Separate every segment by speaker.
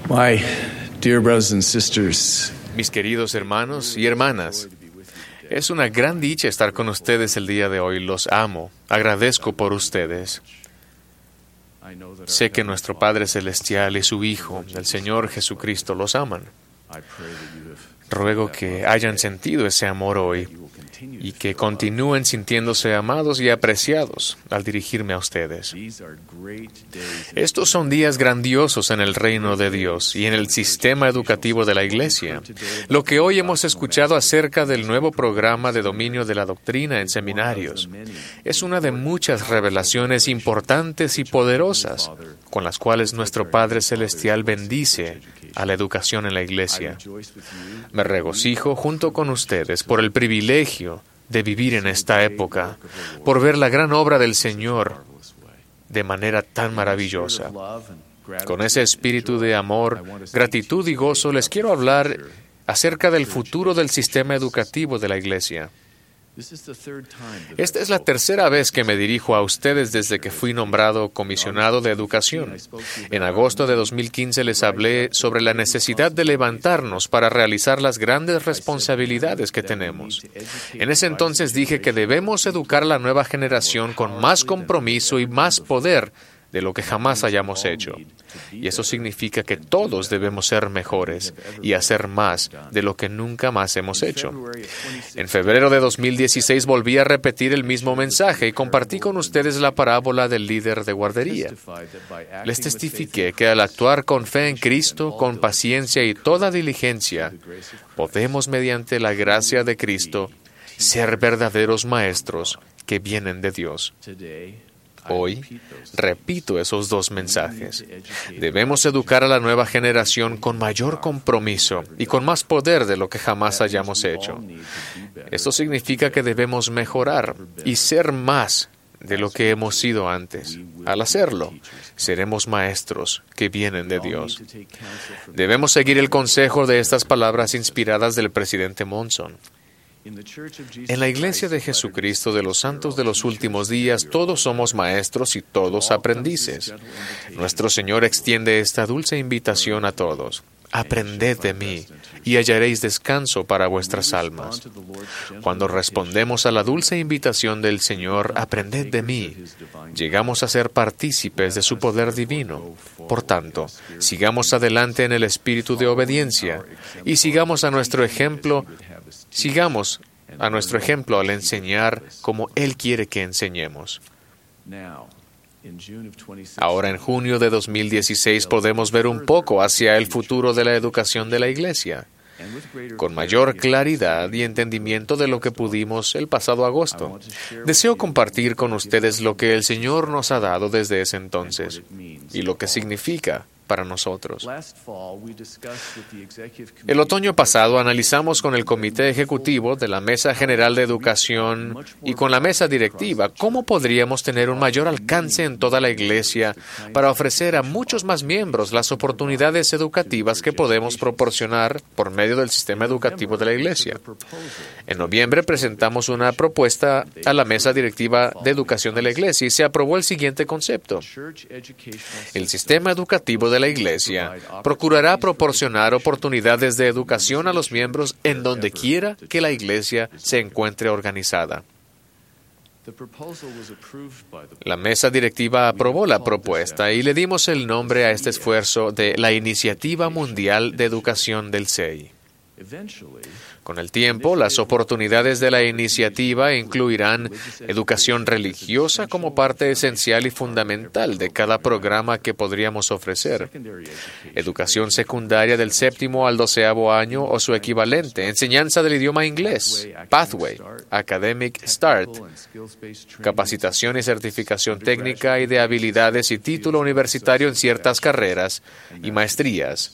Speaker 1: My dear brothers and sisters,
Speaker 2: Mis queridos hermanos y hermanas, es una gran dicha estar con ustedes el día de hoy. Los amo, agradezco por ustedes. Sé que nuestro Padre Celestial y su Hijo, el Señor Jesucristo, los aman. Ruego que hayan sentido ese amor hoy y que continúen sintiéndose amados y apreciados al dirigirme a ustedes. Estos son días grandiosos en el reino de Dios y en el sistema educativo de la Iglesia. Lo que hoy hemos escuchado acerca del nuevo programa de dominio de la doctrina en seminarios es una de muchas revelaciones importantes y poderosas con las cuales nuestro Padre Celestial bendice a la educación en la Iglesia. Me regocijo junto con ustedes por el privilegio de vivir en esta época, por ver la gran obra del Señor de manera tan maravillosa. Con ese espíritu de amor, gratitud y gozo, les quiero hablar acerca del futuro del sistema educativo de la Iglesia. Esta es la tercera vez que me dirijo a ustedes desde que fui nombrado comisionado de educación. En agosto de 2015 les hablé sobre la necesidad de levantarnos para realizar las grandes responsabilidades que tenemos. En ese entonces dije que debemos educar a la nueva generación con más compromiso y más poder de lo que jamás hayamos hecho. Y eso significa que todos debemos ser mejores y hacer más de lo que nunca más hemos hecho. En febrero de 2016 volví a repetir el mismo mensaje y compartí con ustedes la parábola del líder de guardería. Les testifiqué que al actuar con fe en Cristo, con paciencia y toda diligencia, podemos, mediante la gracia de Cristo, ser verdaderos maestros que vienen de Dios. Hoy, repito esos dos mensajes. Debemos educar a la nueva generación con mayor compromiso y con más poder de lo que jamás hayamos hecho. Esto significa que debemos mejorar y ser más de lo que hemos sido antes. Al hacerlo, seremos maestros que vienen de Dios. Debemos seguir el consejo de estas palabras inspiradas del presidente Monson. En la Iglesia de Jesucristo de los Santos de los Últimos Días, todos somos maestros y todos aprendices. Nuestro Señor extiende esta dulce invitación a todos. Aprended de mí, y hallaréis descanso para vuestras almas. Cuando respondemos a la dulce invitación del Señor, aprended de mí, llegamos a ser partícipes de su poder divino. Por tanto, sigamos adelante en el espíritu de obediencia, y sigamos a nuestro ejemplo al enseñar como Él quiere que enseñemos. Ahora, en junio de 2016, podemos ver un poco hacia el futuro de la educación de la Iglesia, con mayor claridad y entendimiento de lo que pudimos el pasado agosto. Deseo compartir con ustedes lo que el Señor nos ha dado desde ese entonces y lo que significa para nosotros. El otoño pasado analizamos con el Comité Ejecutivo de la Mesa General de Educación y con la Mesa Directiva cómo podríamos tener un mayor alcance en toda la Iglesia para ofrecer a muchos más miembros las oportunidades educativas que podemos proporcionar por medio del sistema educativo de la Iglesia. En noviembre presentamos una propuesta a la Mesa Directiva de Educación de la Iglesia y se aprobó el siguiente concepto. El sistema educativo de la Iglesia procurará proporcionar oportunidades de educación a los miembros en donde quiera que la Iglesia se encuentre organizada. La mesa directiva aprobó la propuesta y le dimos el nombre a este esfuerzo de la Iniciativa Mundial de Educación del CEI. Con el tiempo, las oportunidades de la iniciativa incluirán educación religiosa como parte esencial y fundamental de cada programa que podríamos ofrecer, educación secundaria del 7º al 12º año o su equivalente, enseñanza del idioma inglés, Pathway, Academic Start, capacitación y certificación técnica y de habilidades y título universitario en ciertas carreras y maestrías.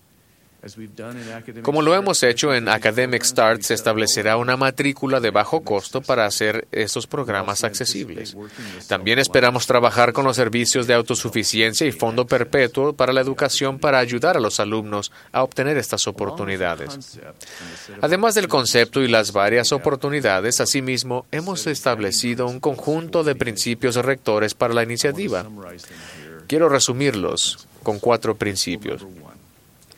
Speaker 2: Como lo hemos hecho en Academic Start, se establecerá una matrícula de bajo costo para hacer estos programas accesibles. También esperamos trabajar con los servicios de autosuficiencia y fondo perpetuo para la educación para ayudar a los alumnos a obtener estas oportunidades. Además del concepto y las varias oportunidades, asimismo, hemos establecido un conjunto de principios rectores para la iniciativa. Quiero resumirlos con 4 principios.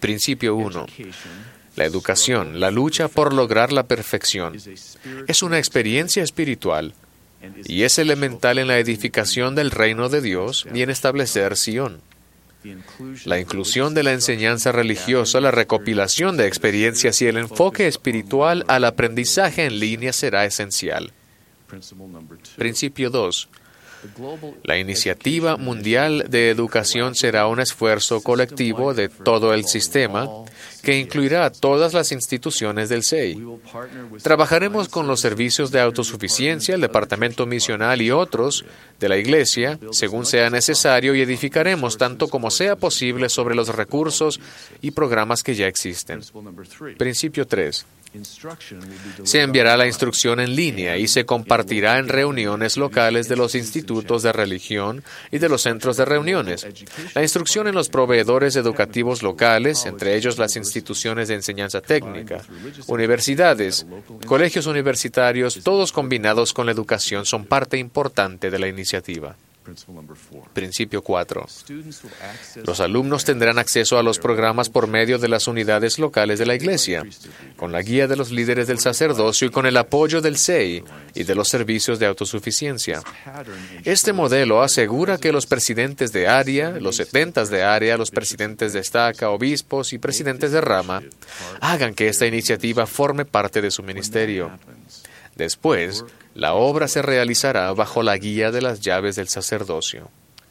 Speaker 2: Principio 1. La educación, la lucha por lograr la perfección, es una experiencia espiritual y es elemental en la edificación del reino de Dios y en establecer Sion. La inclusión de la enseñanza religiosa, la recopilación de experiencias y el enfoque espiritual al aprendizaje en línea será esencial. Principio 2. La iniciativa mundial de educación será un esfuerzo colectivo de todo el sistema que incluirá a todas las instituciones del SEI. Trabajaremos con los servicios de autosuficiencia, el departamento misional y otros de la Iglesia, según sea necesario, y edificaremos tanto como sea posible sobre los recursos y programas que ya existen. Principio 3. Se enviará la instrucción en línea y se compartirá en reuniones locales de los institutos de religión y de los centros de reuniones. La instrucción en los proveedores educativos locales, entre ellos las instituciones de enseñanza técnica, universidades, colegios universitarios, todos combinados con la educación, son parte importante de la iniciativa. Principio 4. Los alumnos tendrán acceso a los programas por medio de las unidades locales de la Iglesia, con la guía de los líderes del sacerdocio y con el apoyo del SEI y de los servicios de autosuficiencia. Este modelo asegura que los presidentes de área, los setentas de área, los presidentes de estaca, obispos y presidentes de rama hagan que esta iniciativa forme parte de su ministerio. Después, la obra se realizará bajo la guía de las llaves del sacerdocio.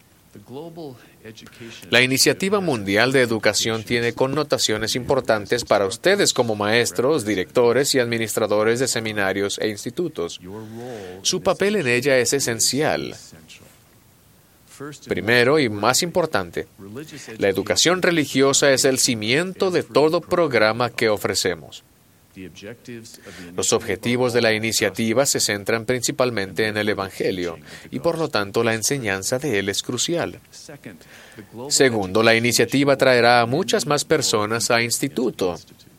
Speaker 2: La iniciativa mundial de educación tiene connotaciones importantes para ustedes como maestros, directores y administradores de seminarios e institutos. Su papel en ella es esencial. Primero y más importante, la educación religiosa es el cimiento de todo programa que ofrecemos. Los objetivos de la iniciativa se centran principalmente en el Evangelio y por lo tanto la enseñanza de él es crucial. Segundo, la iniciativa traerá a muchas más personas a instituto.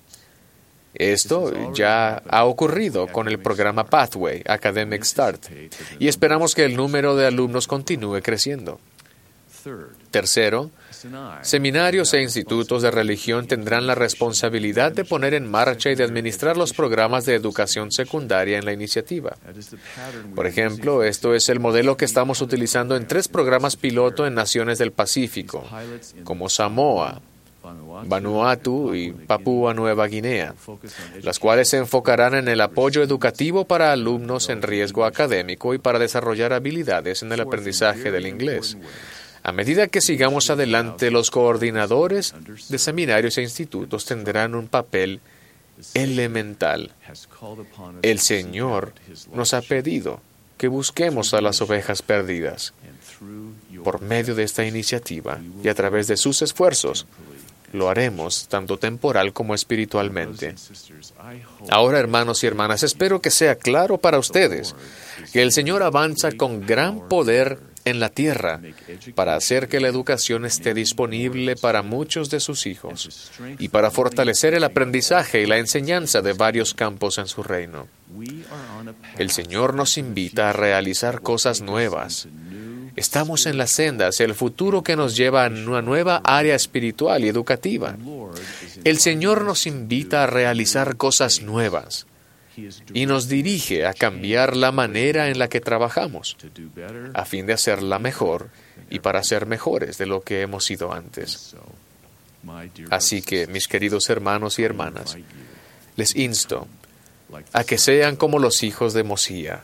Speaker 2: Esto ya ha ocurrido con el programa Pathway, Academic Start, y esperamos que el número de alumnos continúe creciendo. Tercero, seminarios e institutos de religión tendrán la responsabilidad de poner en marcha y de administrar los programas de educación secundaria en la iniciativa. Por ejemplo, esto es el modelo que estamos utilizando en 3 programas piloto en naciones del Pacífico, como Samoa, Vanuatu y Papúa Nueva Guinea, las cuales se enfocarán en el apoyo educativo para alumnos en riesgo académico y para desarrollar habilidades en el aprendizaje del inglés. A medida que sigamos adelante, los coordinadores de seminarios e institutos tendrán un papel elemental. El Señor nos ha pedido que busquemos a las ovejas perdidas. Por medio de esta iniciativa y a través de sus esfuerzos, lo haremos tanto temporal como espiritualmente. Ahora, hermanos y hermanas, espero que sea claro para ustedes que el Señor avanza con gran poder en la tierra para hacer que la educación esté disponible para muchos de sus hijos y para fortalecer el aprendizaje y la enseñanza de varios campos en su reino. El Señor nos invita a realizar cosas nuevas. Estamos en la senda hacia el futuro que nos lleva a una nueva área espiritual y educativa. El Señor nos invita a realizar cosas nuevas y nos dirige a cambiar la manera en la que trabajamos, a fin de hacerla mejor y para ser mejores de lo que hemos sido antes. Así que, mis queridos hermanos y hermanas, les insto a que sean como los hijos de Mosía.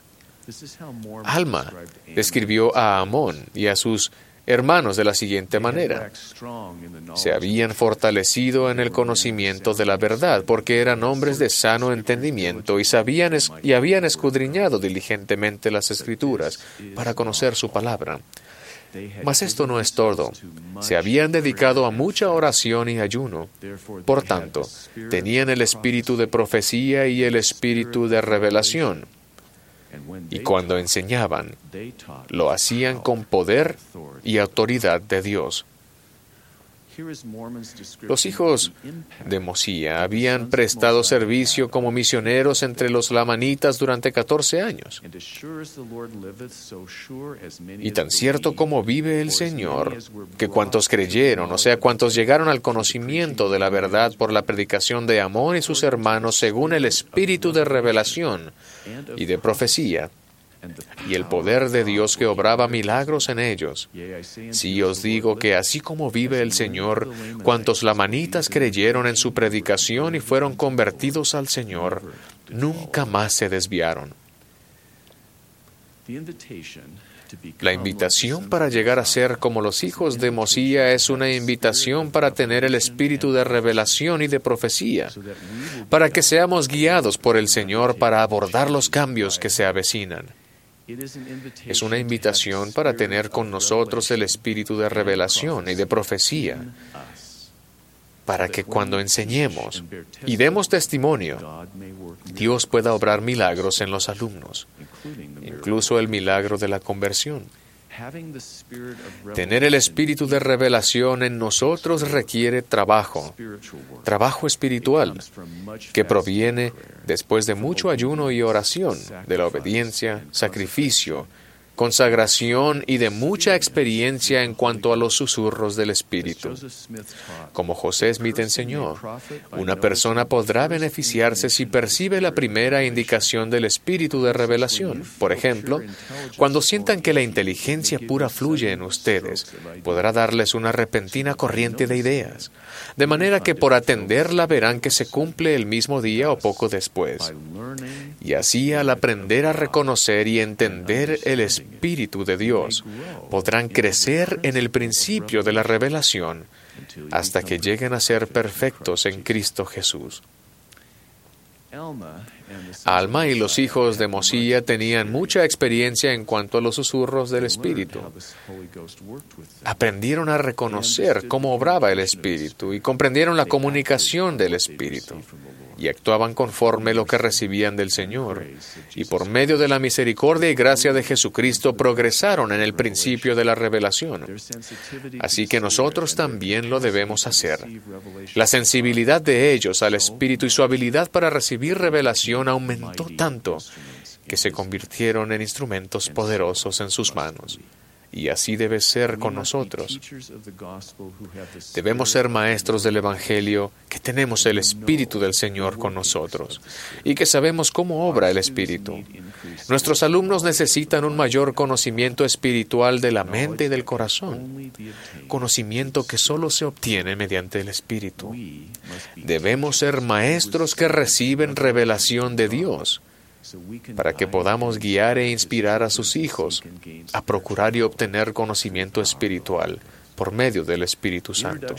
Speaker 2: Alma describió a Amón y a sus hermanos de la siguiente manera: se habían fortalecido en el conocimiento de la verdad, porque eran hombres de sano entendimiento y habían escudriñado diligentemente las Escrituras para conocer su palabra. Mas esto no es todo. Se habían dedicado a mucha oración y ayuno. Por tanto, tenían el espíritu de profecía y el espíritu de revelación. Y cuando enseñaban, lo hacían con poder y autoridad de Dios. Los hijos de Mosía habían prestado servicio como misioneros entre los lamanitas durante 14 años. Y tan cierto como vive el Señor, que cuantos creyeron, o sea, cuantos llegaron al conocimiento de la verdad por la predicación de Amón y sus hermanos según el espíritu de revelación y de profecía, y el poder de Dios que obraba milagros en ellos. Sí os digo que así como vive el Señor, cuantos lamanitas creyeron en su predicación y fueron convertidos al Señor, nunca más se desviaron. La invitación para llegar a ser como los hijos de Mosía es una invitación para tener el espíritu de revelación y de profecía, para que seamos guiados por el Señor para abordar los cambios que se avecinan. Es una invitación para tener con nosotros el espíritu de revelación y de profecía, para que cuando enseñemos y demos testimonio, Dios pueda obrar milagros en los alumnos, incluso el milagro de la conversión. Tener el espíritu de revelación en nosotros requiere trabajo espiritual, que proviene después de mucho ayuno y oración, de la obediencia, sacrificio, consagración y de mucha experiencia en cuanto a los susurros del Espíritu. Como José Smith enseñó, una persona podrá beneficiarse si percibe la primera indicación del Espíritu de revelación. Por ejemplo, cuando sientan que la inteligencia pura fluye en ustedes, podrá darles una repentina corriente de ideas, de manera que por atenderla verán que se cumple el mismo día o poco después. Y así, al aprender a reconocer y entender el Espíritu de Dios, podrán crecer en el principio de la revelación hasta que lleguen a ser perfectos en Cristo Jesús. Alma y los hijos de Mosía tenían mucha experiencia en cuanto a los susurros del Espíritu. Aprendieron a reconocer cómo obraba el Espíritu y comprendieron la comunicación del Espíritu, y actuaban conforme lo que recibían del Señor, y por medio de la misericordia y gracia de Jesucristo progresaron en el principio de la revelación. Así que nosotros también lo debemos hacer. La sensibilidad de ellos al Espíritu y su habilidad para recibir revelación aumentó tanto que se convirtieron en instrumentos poderosos en sus manos. Y así debe ser con nosotros. Debemos ser maestros del Evangelio, que tenemos el Espíritu del Señor con nosotros y que sabemos cómo obra el Espíritu. Nuestros alumnos necesitan un mayor conocimiento espiritual de la mente y del corazón, conocimiento que solo se obtiene mediante el Espíritu. Debemos ser maestros que reciben revelación de Dios, para que podamos guiar e inspirar a sus hijos a procurar y obtener conocimiento espiritual por medio del Espíritu Santo.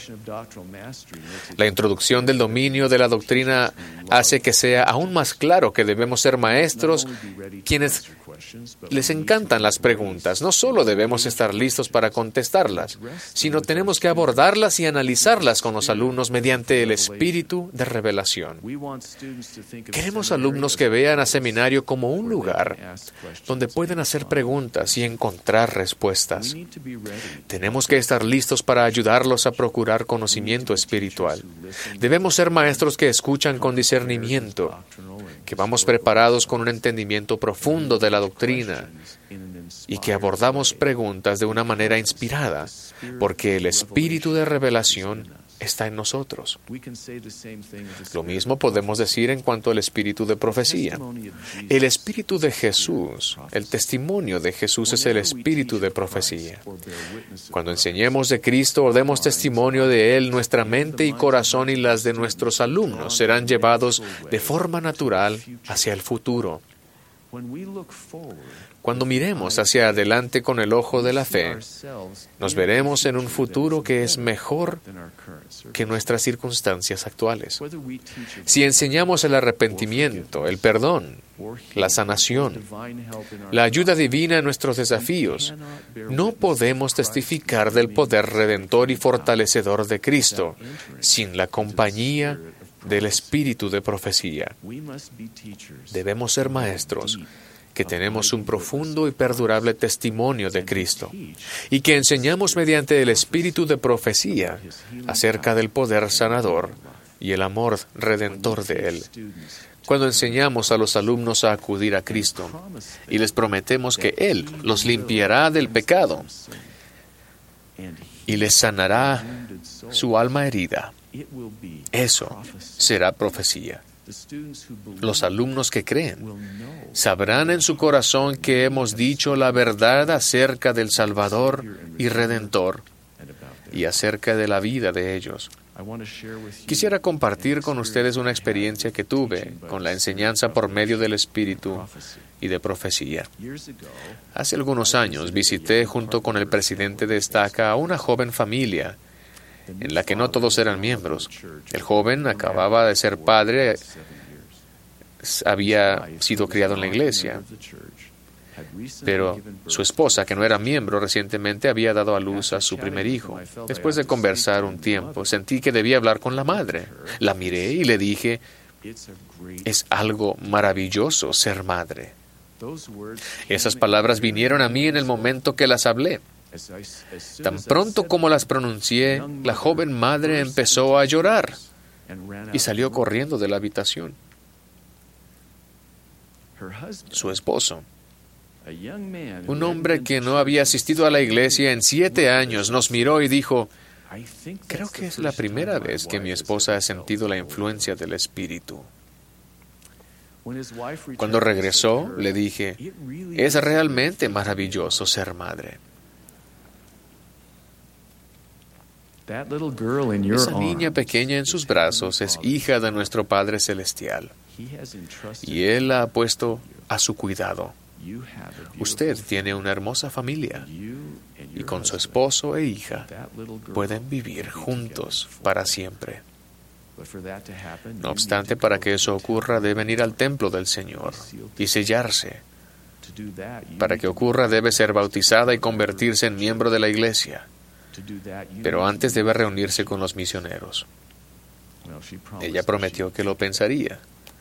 Speaker 2: La introducción del dominio de la doctrina hace que sea aún más claro que debemos ser maestros quienes les encantan las preguntas. No solo debemos estar listos para contestarlas, sino tenemos que abordarlas y analizarlas con los alumnos mediante el espíritu de revelación. Queremos alumnos que vean a seminario como un lugar donde pueden hacer preguntas y encontrar respuestas. Tenemos que estar listos para ayudarlos a procurar conocimiento espiritual. Debemos ser maestros que escuchan con discernimiento, que vamos preparados con un entendimiento profundo de la doctrina y que abordamos preguntas de una manera inspirada, porque el espíritu de revelación está en nosotros. Lo mismo podemos decir en cuanto al espíritu de profecía. El espíritu de Jesús, el testimonio de Jesús es el espíritu de profecía. Cuando enseñemos de Cristo o demos testimonio de Él, nuestra mente y corazón y las de nuestros alumnos serán llevados de forma natural hacia el futuro. Cuando miremos hacia adelante con el ojo de la fe, nos veremos en un futuro que es mejor que nuestras circunstancias actuales. Si enseñamos el arrepentimiento, el perdón, la sanación, la ayuda divina en nuestros desafíos, no podemos testificar del poder redentor y fortalecedor de Cristo sin la compañía del espíritu de profecía. Debemos ser maestros que tenemos un profundo y perdurable testimonio de Cristo y que enseñamos mediante el espíritu de profecía acerca del poder sanador y el amor redentor de Él. Cuando enseñamos a los alumnos a acudir a Cristo y les prometemos que Él los limpiará del pecado y les sanará su alma herida, eso será profecía. Los alumnos que creen sabrán en su corazón que hemos dicho la verdad acerca del Salvador y Redentor y acerca de la vida de ellos. Quisiera compartir con ustedes una experiencia que tuve con la enseñanza por medio del Espíritu y de profecía. Hace algunos años visité junto con el presidente de Estaca a una joven familia en la que no todos eran miembros. El joven acababa de ser padre, había sido criado en la iglesia, pero su esposa, que no era miembro recientemente, había dado a luz a su primer hijo. Después de conversar un tiempo, sentí que debía hablar con la madre. La miré y le dije, es algo maravilloso ser madre. Esas palabras vinieron a mí en el momento que las hablé. Tan pronto como las pronuncié, la joven madre empezó a llorar y salió corriendo de la habitación. Su esposo, un hombre que no había asistido a la iglesia en 7 años, nos miró y dijo, creo que es la primera vez que mi esposa ha sentido la influencia del Espíritu. Cuando regresó, le dije, es realmente maravilloso ser madre. Esa niña pequeña en sus brazos es hija de nuestro Padre Celestial y Él la ha puesto a su cuidado. Usted tiene una hermosa familia y con su esposo e hija pueden vivir juntos para siempre. No obstante, para que eso ocurra, deben ir al templo del Señor y sellarse. Para que ocurra, debe ser bautizada y convertirse en miembro de la iglesia. Pero antes debe reunirse con los misioneros. Ella prometió que lo pensaría.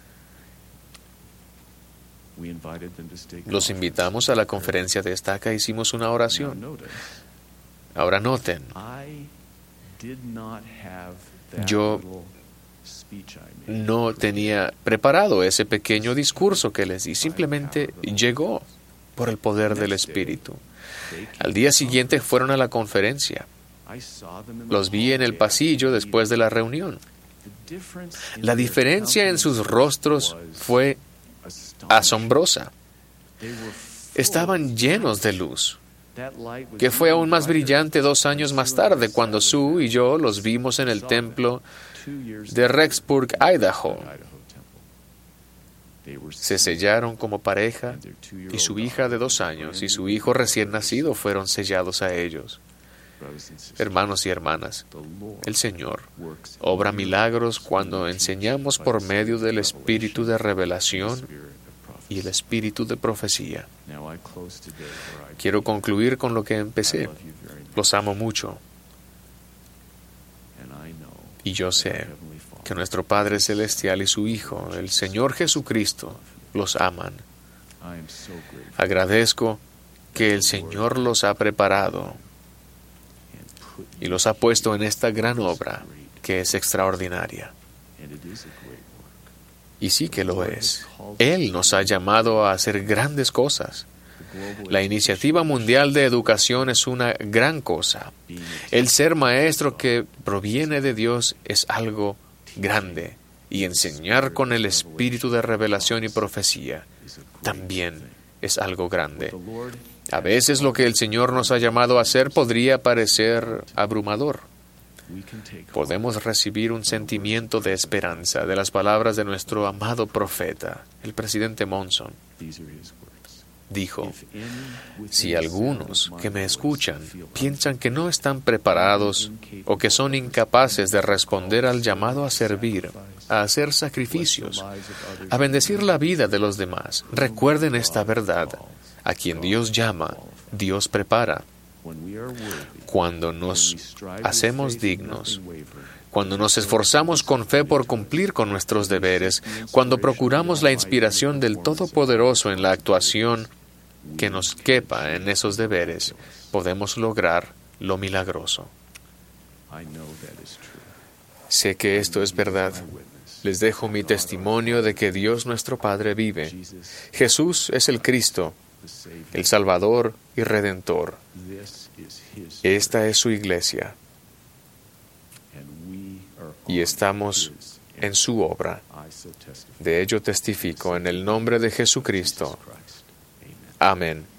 Speaker 2: Los invitamos a la conferencia de Estaca e hicimos una oración. Ahora noten, yo no tenía preparado ese pequeño discurso que les di, simplemente llegó por el poder del Espíritu. Al día siguiente fueron a la conferencia. Los vi en el pasillo después de la reunión. La diferencia en sus rostros fue asombrosa. Estaban llenos de luz, que fue aún más brillante 2 años más tarde, cuando Sue y yo los vimos en el templo de Rexburg, Idaho. Se sellaron como pareja y su hija de 2 años y su hijo recién nacido fueron sellados a ellos. Hermanos y hermanas, el Señor obra milagros cuando enseñamos por medio del espíritu de revelación y el espíritu de profecía. Quiero concluir con lo que empecé. Los amo mucho. Y yo sé que nuestro Padre Celestial y su Hijo, el Señor Jesucristo, los aman. Agradezco que el Señor los ha preparado y los ha puesto en esta gran obra que es extraordinaria. Y sí que lo es. Él nos ha llamado a hacer grandes cosas. La iniciativa mundial de educación es una gran cosa. El ser maestro que proviene de Dios es algo grande. Y enseñar con el espíritu de revelación y profecía también es algo grande. A veces lo que el Señor nos ha llamado a hacer podría parecer abrumador. Podemos recibir un sentimiento de esperanza de las palabras de nuestro amado profeta, el presidente Monson. Dijo, si algunos que me escuchan piensan que no están preparados o que son incapaces de responder al llamado a servir, a hacer sacrificios, a bendecir la vida de los demás, recuerden esta verdad. A quien Dios llama, Dios prepara. Cuando nos hacemos dignos, Cuando nos esforzamos con fe por cumplir con nuestros deberes, cuando procuramos la inspiración del Todopoderoso en la actuación que nos quepa en esos deberes, podemos lograr lo milagroso. Sé que esto es verdad. Les dejo mi testimonio de que Dios nuestro Padre vive. Jesús es el Cristo, el Salvador y Redentor. Esta es su iglesia. Y estamos en su obra. De ello testifico en el nombre de Jesucristo. Amén.